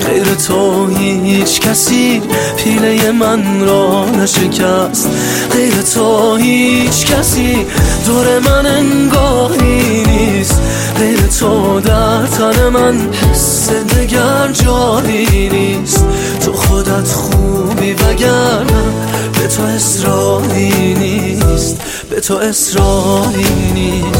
غیر تو هیچ کسی پیله من را نشکست. غیر تو هیچ کسی دور من انگاری نیست. غیر تو در تن من حس دگر جاری نیست. تو خودت خوبی وگرنه به تو اصراری نیست. به تو اصراری نیست.